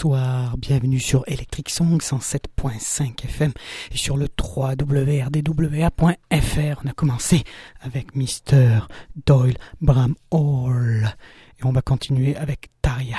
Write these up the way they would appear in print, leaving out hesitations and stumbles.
bonsoir, bienvenue sur Electric Song 107.5 FM et sur le www.rdwa.fr. On a commencé avec Mr. Doyle Bramhall et on va continuer avec Tarja.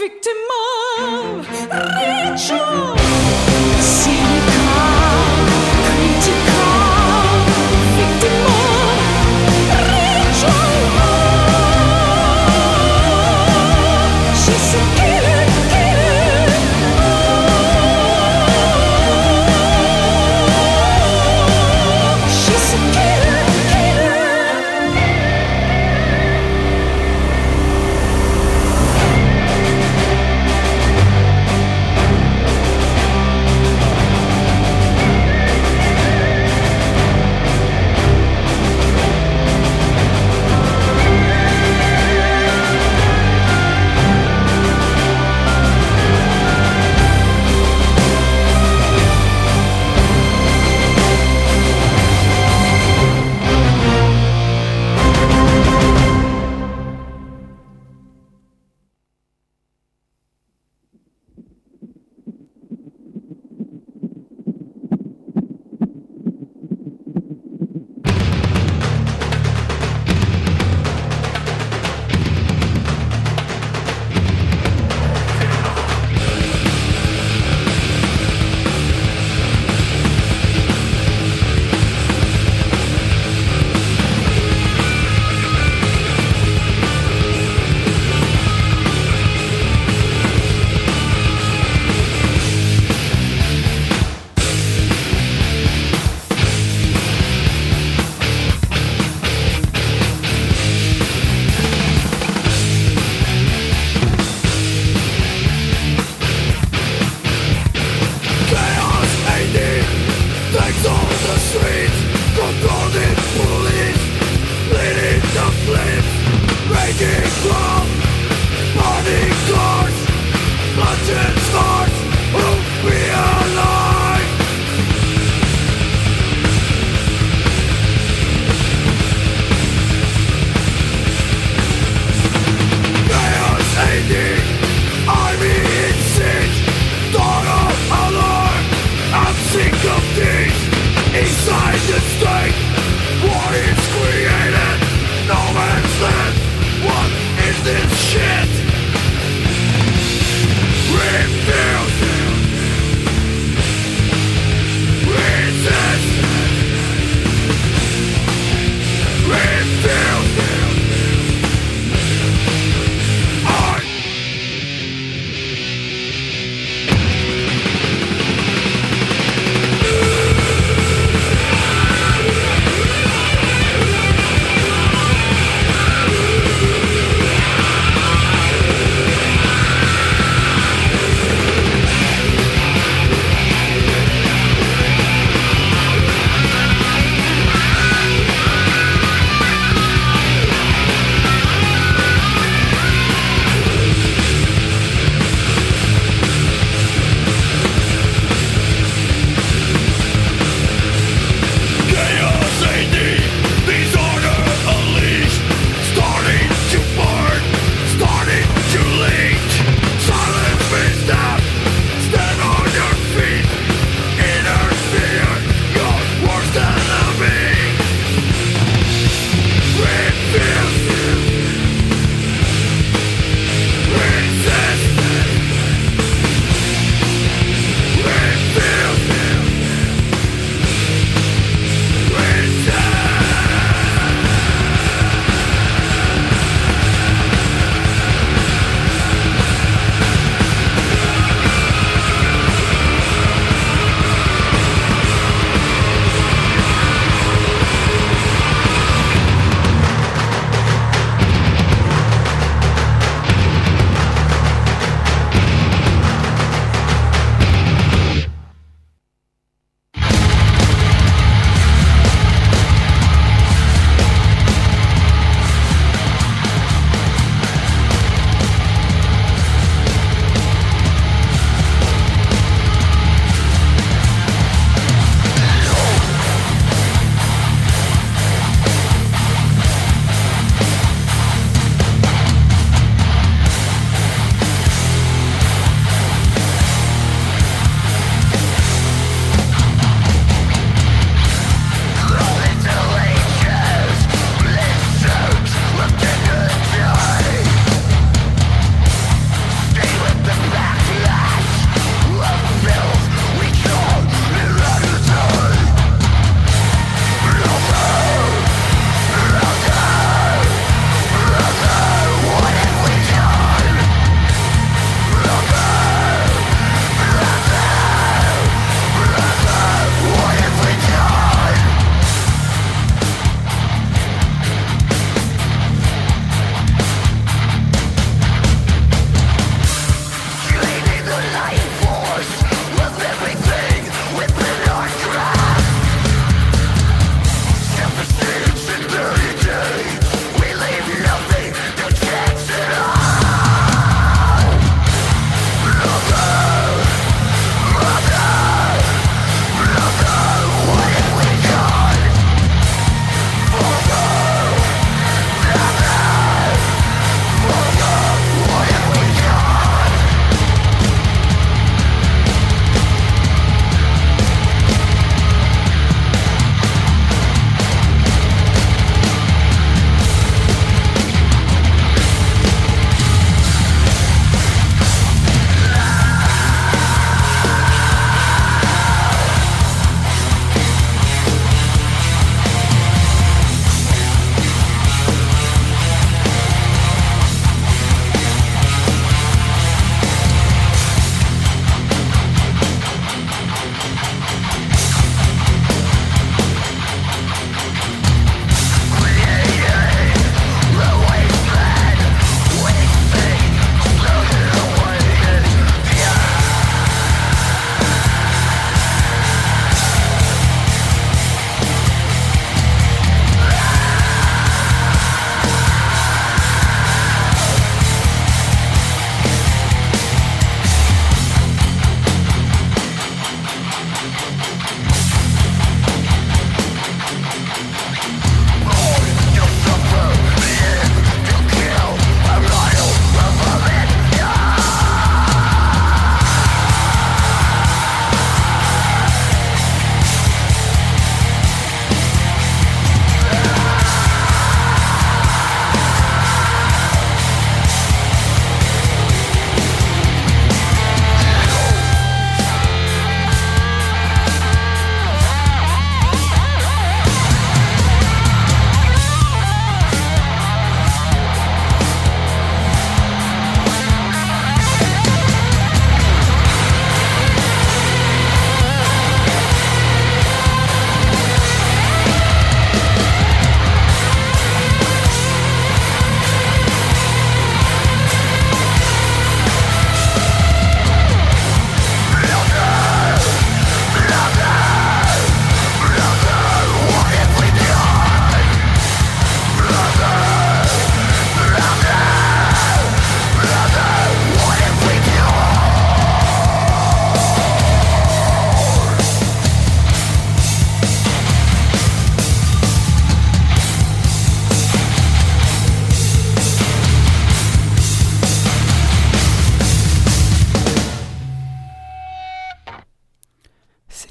victim of ritual, cynical, critical, victim of ritual. She's a killer, killer. She's a killer, killer.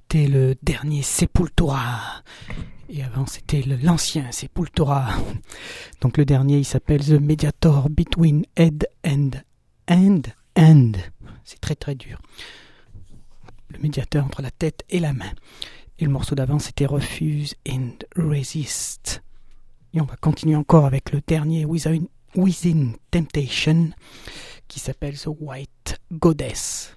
c'était le dernier Sepultura. Et avant, c'était l'ancien Sepultura. Donc le dernier, il s'appelle The Mediator Between Head and Hand. C'est très très dur. Le médiateur entre la tête et la main. Et le morceau d'avant, c'était Refuse and Resist. Et on va continuer encore avec le dernier Within Temptation, qui s'appelle The White Goddess.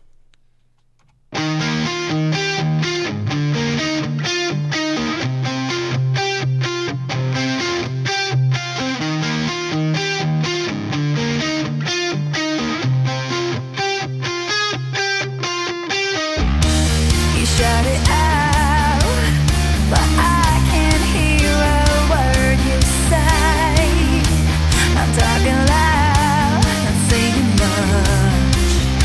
Shout it out, but I can't hear a word you say. I'm talking loud, not saying much.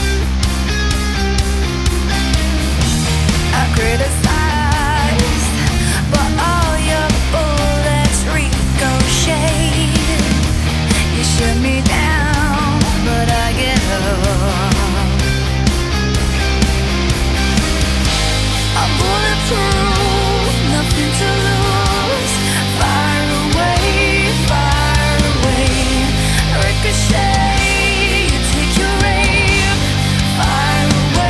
I criticize, but all your bullets ricochet. You shut me down, but I get up. I'm bulletproof, nothing to lose. Fire away, ricochet, you take your aim. Fire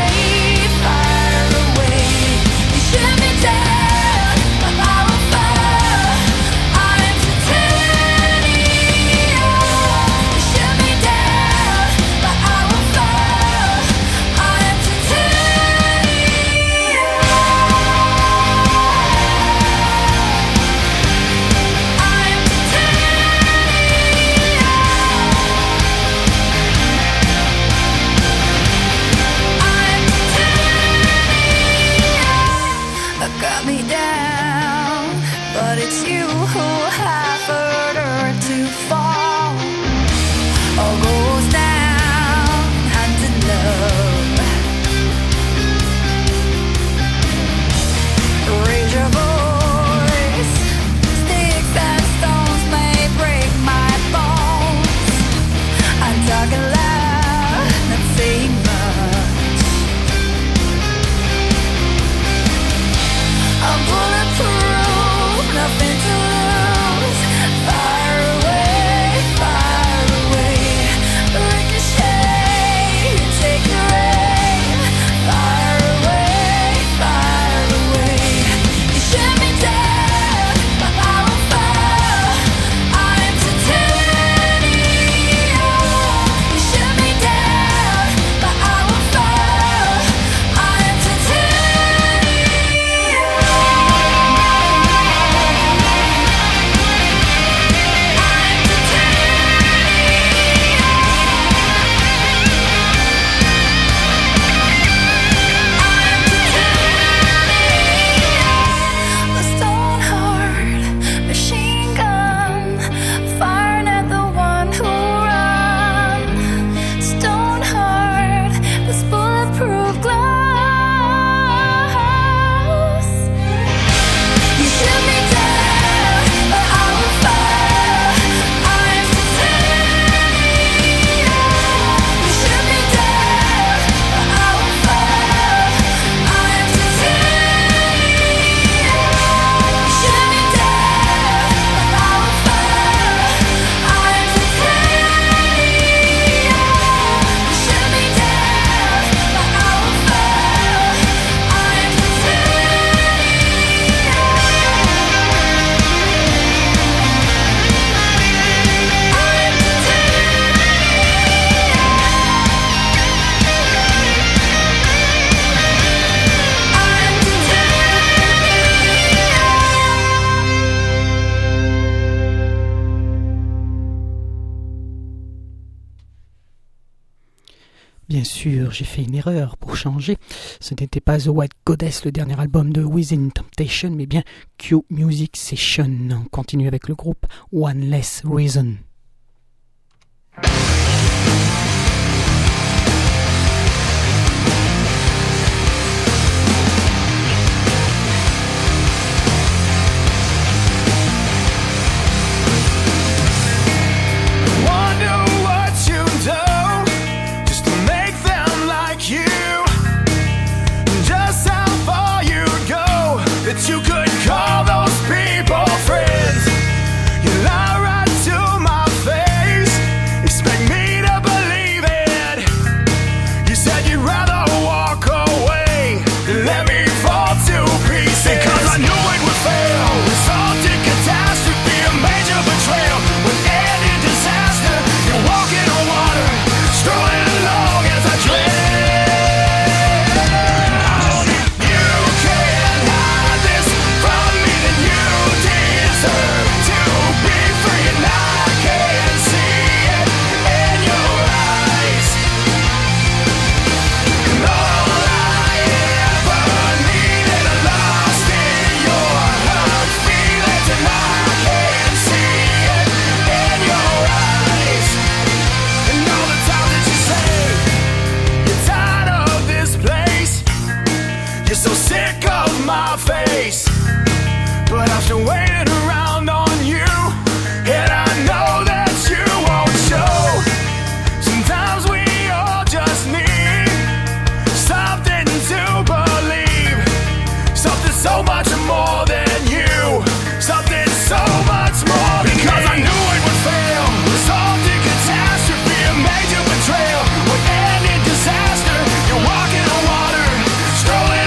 away, you shoot me down, but I will fall. I am titanium. You shoot me down, but I will fall. I am titanium. Got me down, but it's you who have ordered to fall. All goes down, hand in love. Raise your voice, sticks and stones may break my bones. I'm talking loud, not saying much. I'm bulletproof, nothing to lose. Fire away, ricochet, you take your aim. Fire away, you shoot me down, but I will fall. I am titanium. You shoot me down, but I will fall. I am titanium. The stone heart, machine gun, firing at the one who run. Stone heart, this bulletproof glass. You shoot me down, but I will fall. I am titanium. You shoot me down, but I will fall. I am titanium. You shoot me down, but I will fall. I am titanium. You shoot me down, but I will fall. I am Bien sûr, j'ai fait une erreur pour changer. Ce n'était pas The White Goddess, le dernier album de Within Temptation, mais bien Q Music Session. On continue avec le groupe One Less Reason. Wonder what you do just to make them like you. Just how far you go. rather walk away than let me fall to pieces. Because I knew it would fail. Resulting catastrophe, a major betrayal. With ending disaster, you're walking on water, strolling along as I dream. So sick of my face, but I'm still waiting around on you, and I know that you won't show. Sometimes we all just need something to believe, something so much more than you, something so much more than because me. I knew it would fail, resulting catastrophe, a major betrayal, with ending disaster. You're walking on water, strolling.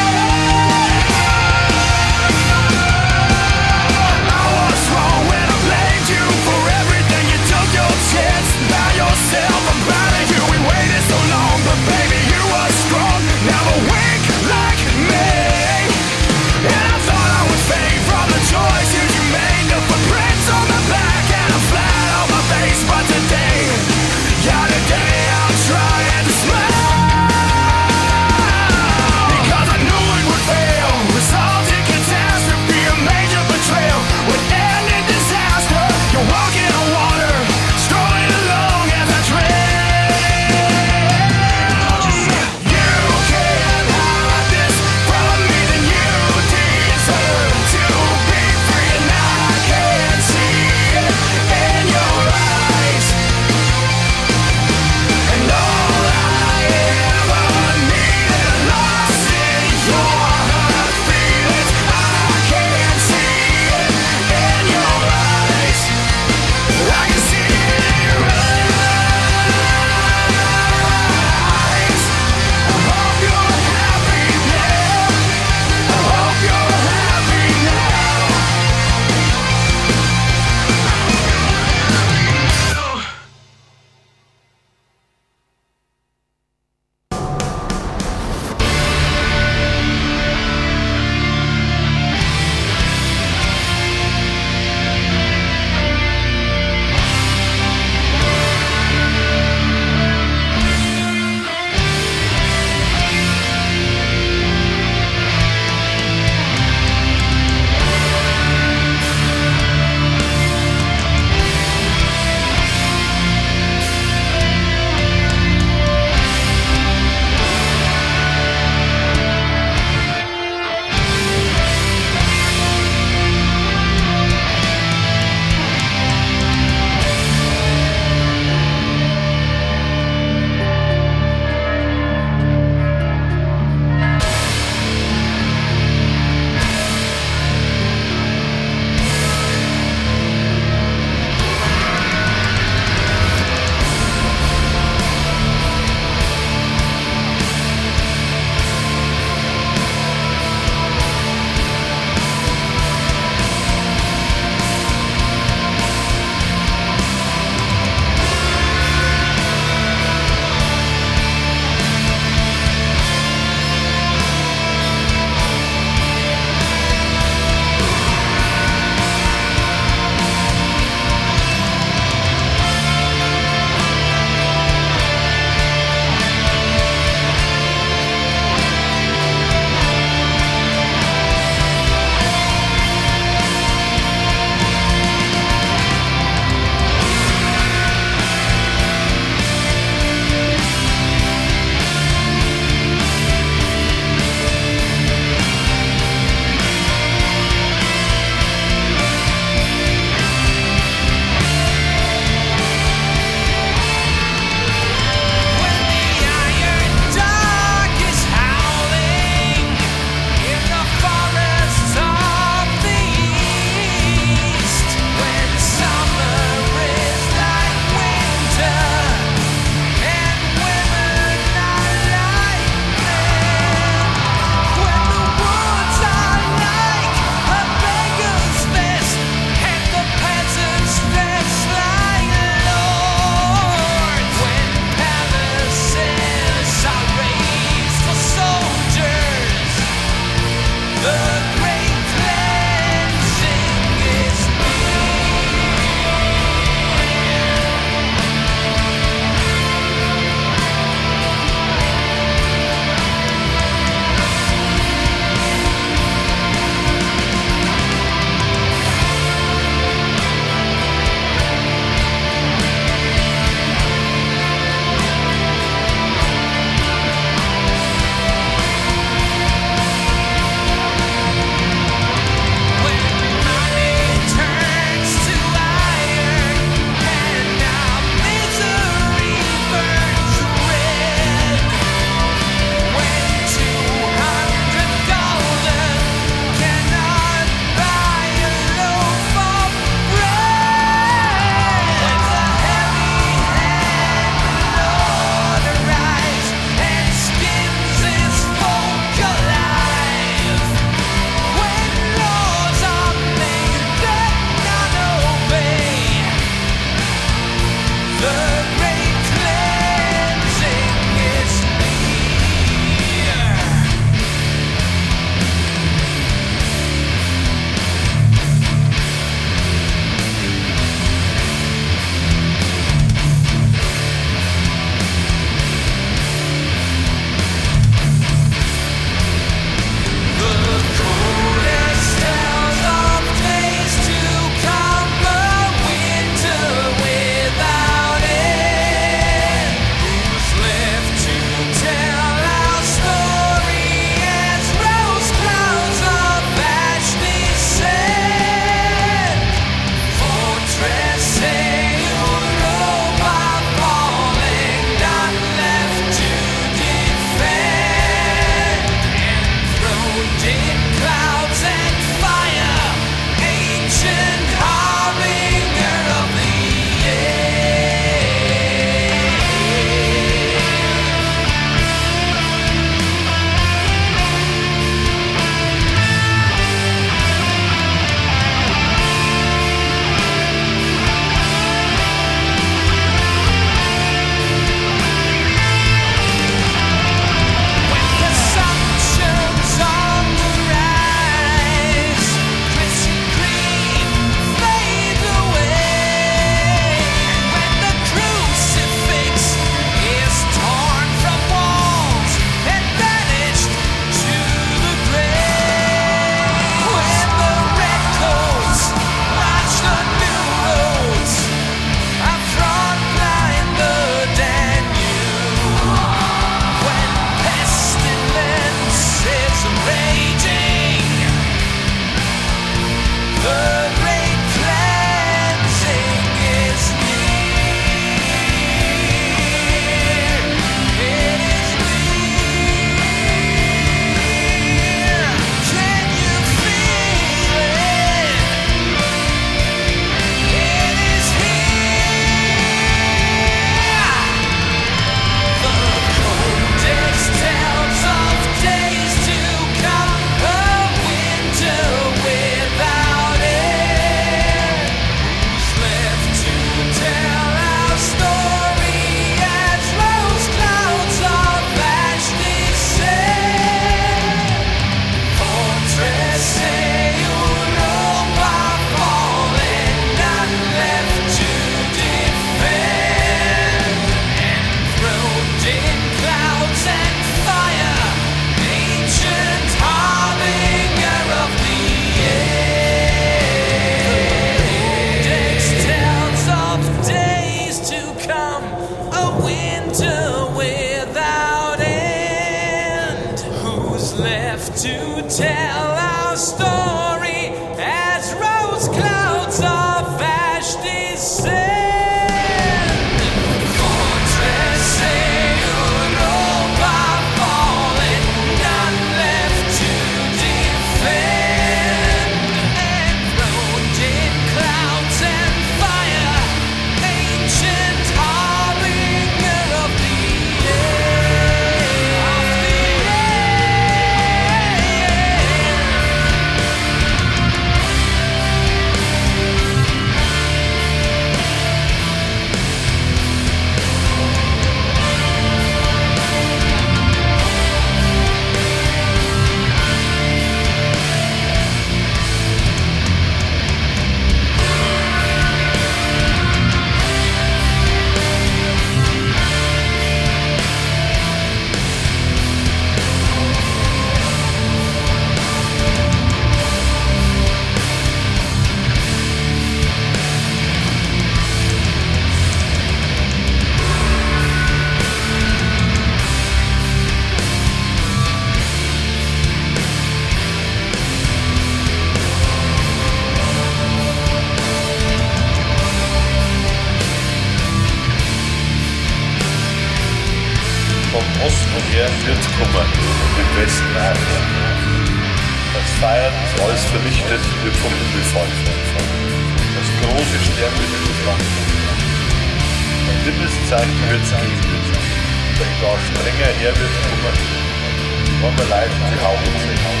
Osten her wird kommen, im Westen auch. Das Feiern ist alles vernichtet, wird vom Himmel fallen. Das große Sterben wird überflammt. Ein Himmelszeichen wird es geben. Ein gar strenger Herr wird kommen. Wollen wir leid die Haube sehen.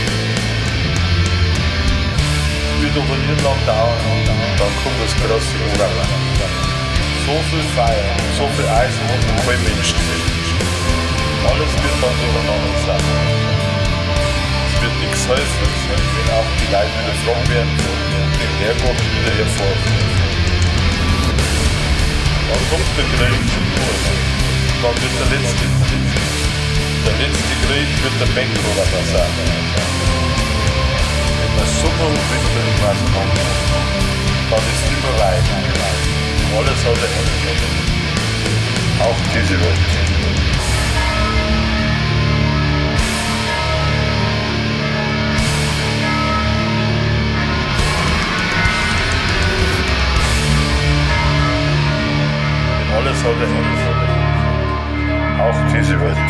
Es wird aber nicht lang dauern, dann kommt das große Urlaub. So viel Feier, so viel Eisen und kein Mensch drin. Alles wird dann durcheinander sein. Es wird nichts helfen, wenn auch die Leute wieder fragen werden, den Herrgott wieder hervorführen. Dann kommt der Krieg zum Kurs. Dann wird der letzte Krieg wird der Bankroller sein. Wenn der Sommer und Winter irgendwas kommt, dann ist es immer weit. Alles hat ein Ende. Auch diese Welt. Alles hat ein Ende. Auch diese Welt.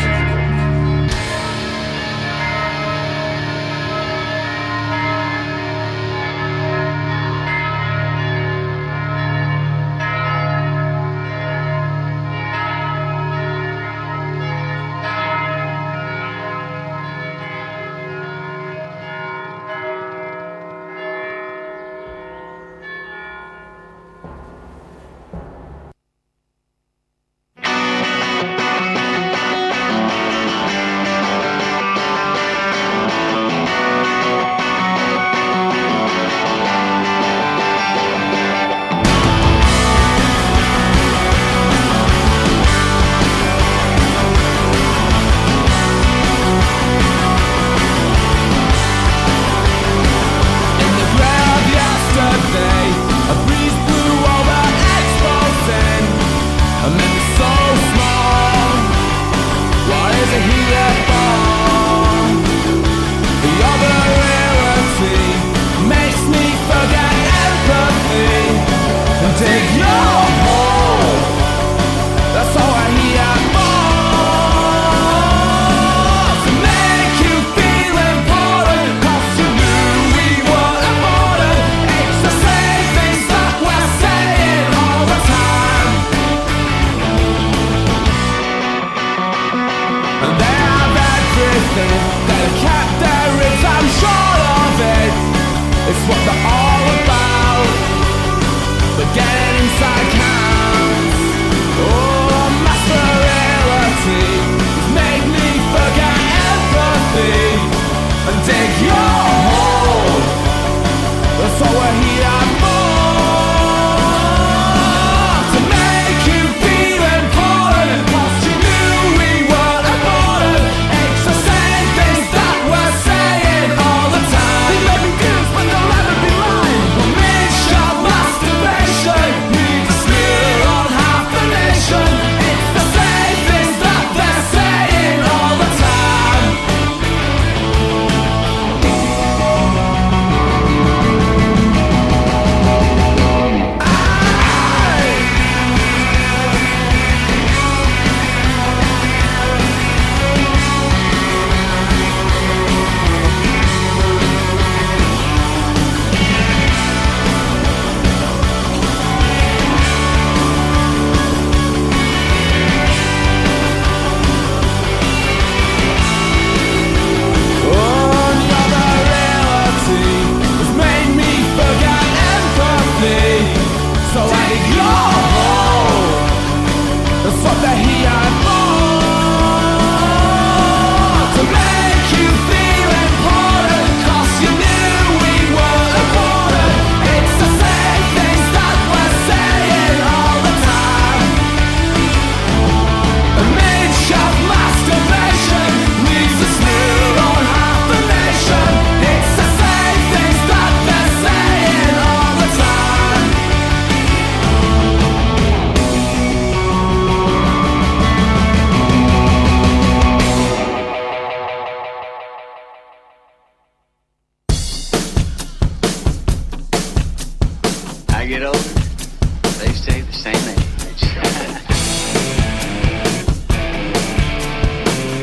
get older, they stay the same age.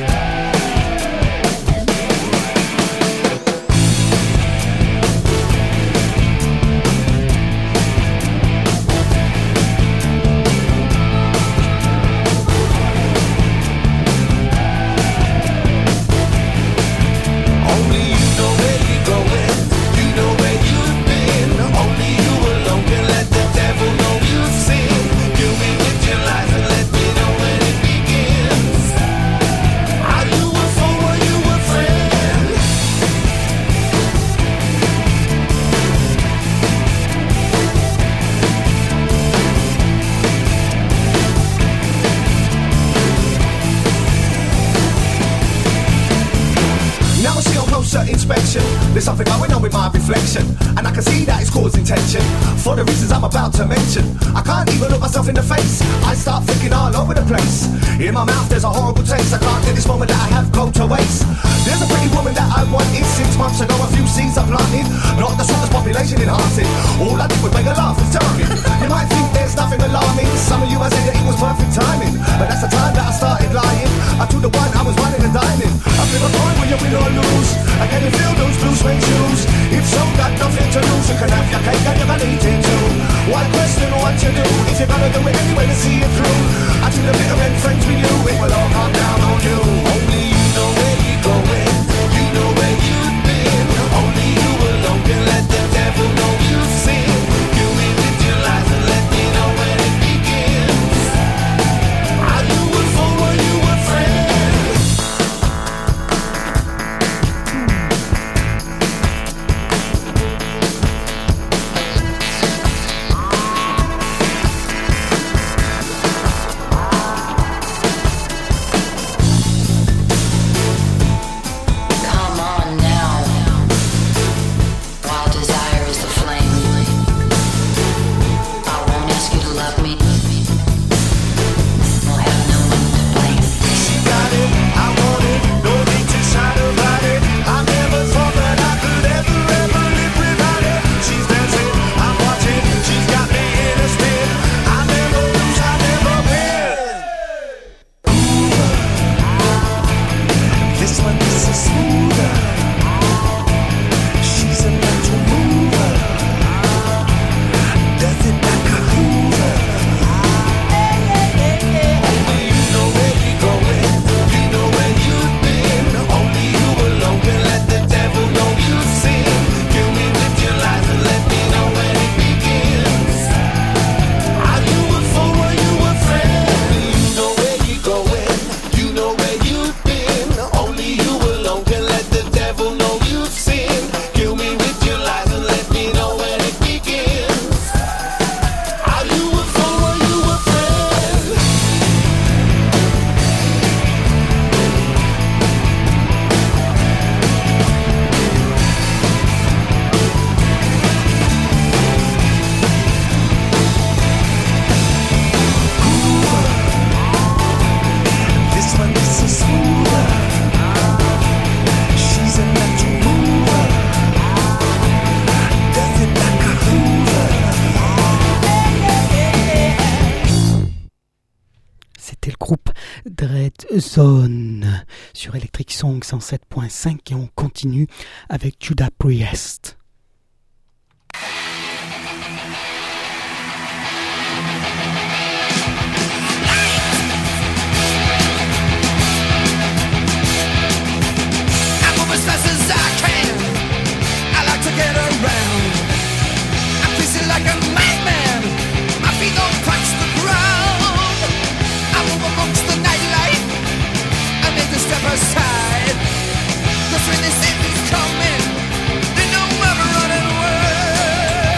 introspection. There's something going on with my reflection, and I can see that it's causing tension. For the reasons I'm about to mention, I can't even look myself in the face. I start thinking all over the place. In my mouth there's a horrible taste. I can't get this moment that I have go to waste. There's a pretty woman that I wanted 6 months ago. A few seeds I planted, not the sort of population enhancing. All I did was make her laugh and charming. You might think there's nothing alarming. Some of you might say that it was perfect timing, but that's the time that I started lying. I took the one I was running and dining. I flip a coin when you win or lose. I can you feel those blue suede shoes? If so, got nothing to lose. You can have your cake and you can eat it too. Why question what you do if you're gonna do it anyway to see it through? I took the bitter end friends with you. It will all come down on you. Only you know where you're going. You know where you've been. Only you alone can let the devil know you've sinned. You me with your lies and let me know when it begins. Are you a fool or you a friend? Come on now. Wild desire is the flame. I won't ask you to love me. We'll have no one to blame. She got it, I want it, no need to shout about it. I never thought that I could ever live without it. She's dancing, I'm watching, she's got me in a spin. I never lose, I never win. This one is so smoother. She's a natural mover. Does it like a Hoover? Only you know where you're going. You know where you've been. Only you alone can let the devil know you've sinned. Kill me with your lies and let me know when it begins. Are you a fool or you a friend? Only you know where you're going. You know where you've been. Only you alone can let the devil know you've sinned. Kill me with your lies and let me know when it begins. Are you a fool or you a friend? This one is so smoother. She's a natural mover. Does it like a Hoover? C'était le groupe Dread Zone sur Electric Song 107.5 et on continue avec Judas Priest. I move as fast as I can. I like to get around. I'm pacing like a madman. My feet don't touch the ground. I move amongst the nightlife. I make a step aside. 'Cause when they see me coming, they know I'm running away.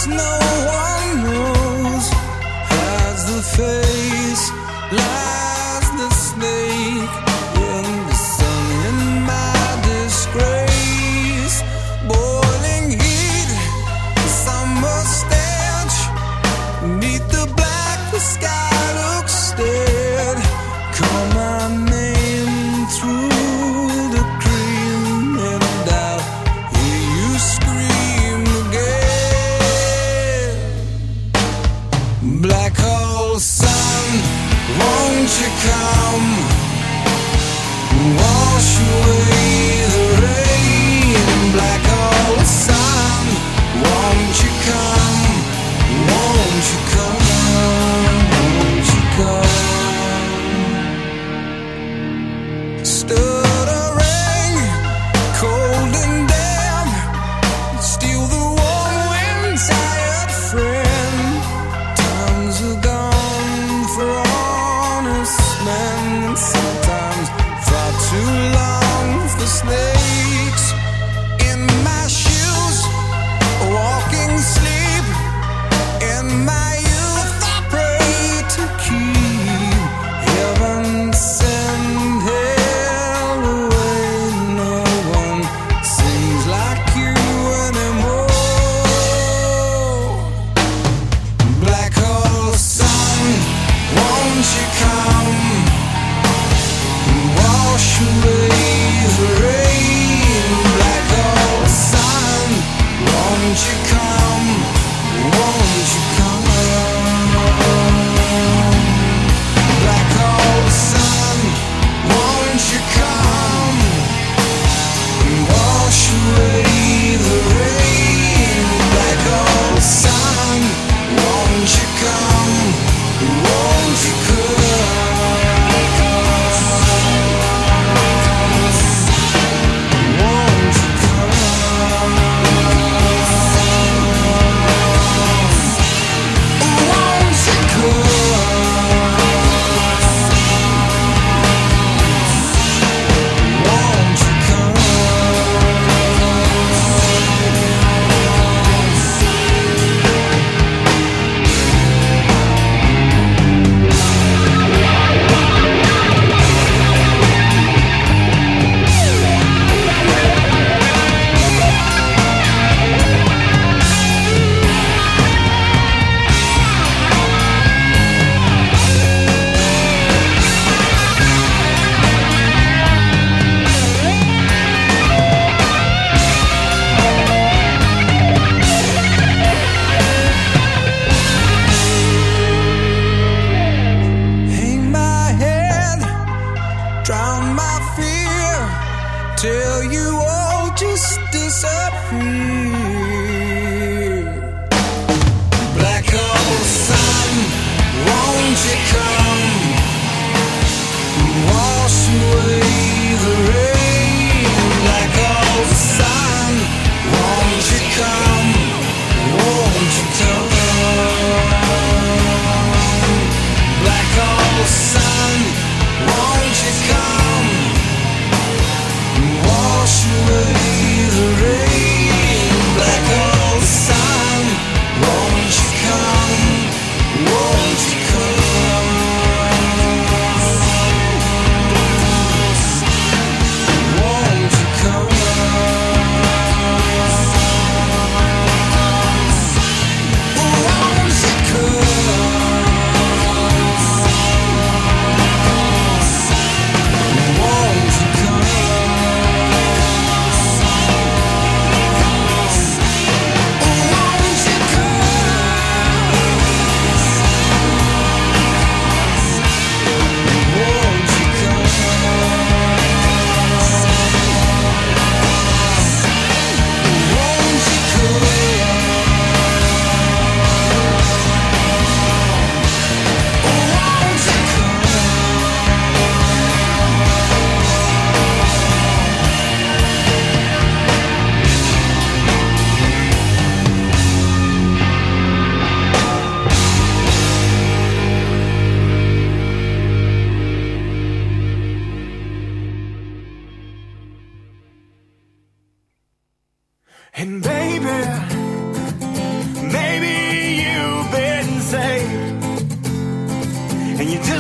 no one knows. Hides the face, lies the snake in the sun in my disgrace. Boiling heat, summer stench, beneath the black the sky looks dead. Call my name through the cream and I'll hear you scream again. Black hole sun, won't you come? Wash away the rain. Black hole sun, won't you come? Won't you come? Won't you come? Stood a ring, cold and damp, steal the warm wind, tired friend. Times are gone for honest men, and sometimes far too long for snakes. In my shoes, walking sleep. In my youth, I pray to keep heaven send hell away. No one sings like you anymore. Black hole sun, won't you come? Wash away the rain. Black hole sun, won't you come? Won't you come? Black hole sun, won't you come? Wash away the rain. Black hole sun, won't you come? Won't you come? Won't you come? Won't you come? Won't you come?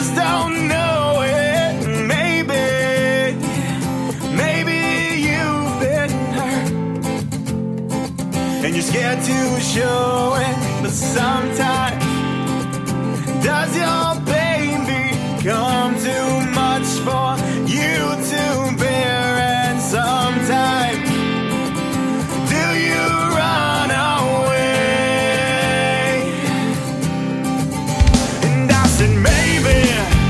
just don't know it. Maybe you've been hurt, and you're scared to show it. But sometimes, does your pain become too much for you to bear? And sometimes, do you run away? And I said maybe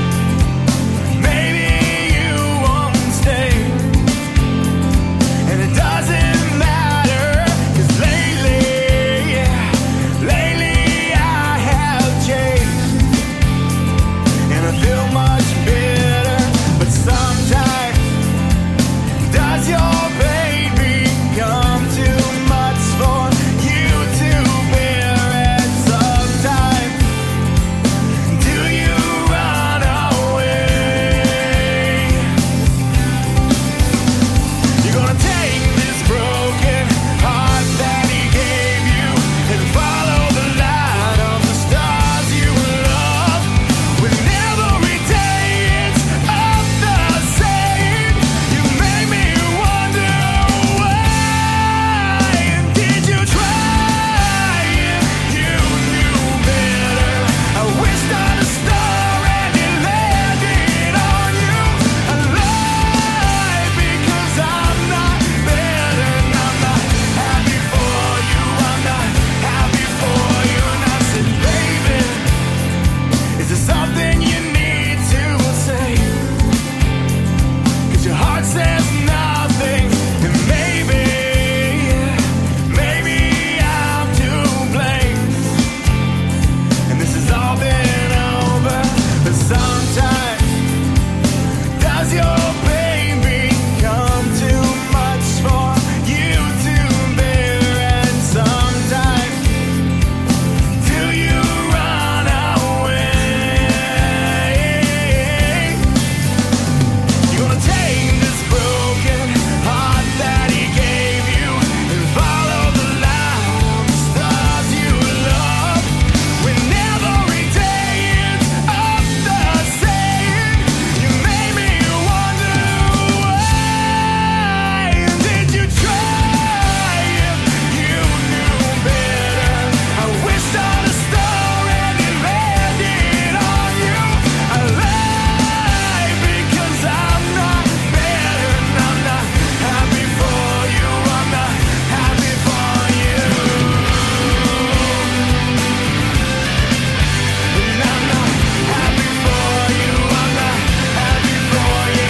you won't stay. And it doesn't matter, 'cause lately I have changed. And I feel much better. But sometimes, does your pain become too much for you to bear? And sometimes, do you run away? You're gonna take this broken heart that he gave you and follow the light of the stars you love. When every day it's up the same, you make me wonder why. And did you try if you knew better? I wished on a star and it landed on you. Alive because I'm not better and I'm not happy for you. I'm not happy for you. And I said, baby, is there something you need to say? 'Cause your heart says nothing. And maybe I'm to blame. And this has all been over. But sometimes, does your pain become too much for you to bear? And sometimes, do you run away? You're gonna take this broken heart that he gave you and follow the light of the stars you love. When every day it's up the same, you made me wonder why. Did you try if you knew better? I wished on a star and it landed on you. Alive because I'm not better and I'm not happy for you. I'm not happy for you. And I'm not happy for you. I'm not happy for you.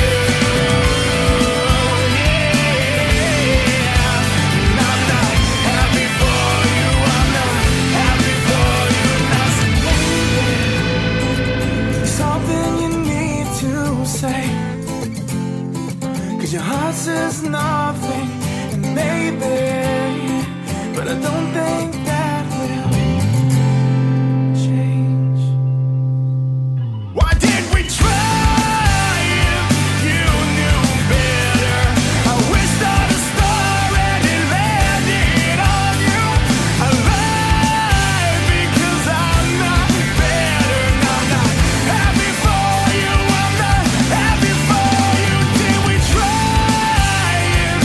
Yeah. And I'm not happy for you. I'm not happy for you. And I said, baby, something you need to say. 'Cause your heart says nothing. And maybe, but I don't think that will change. Why did we try if you knew better? I wished on a star and it landed on you. Alive because I'm not better and I'm not happy for you. I'm not happy for you. Did we try if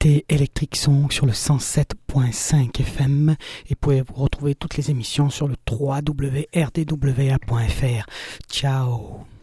C'était Electric Song sur le 107.5 FM et vous pouvez vous retrouver toutes les émissions sur le www.rdwa.fr. Ciao.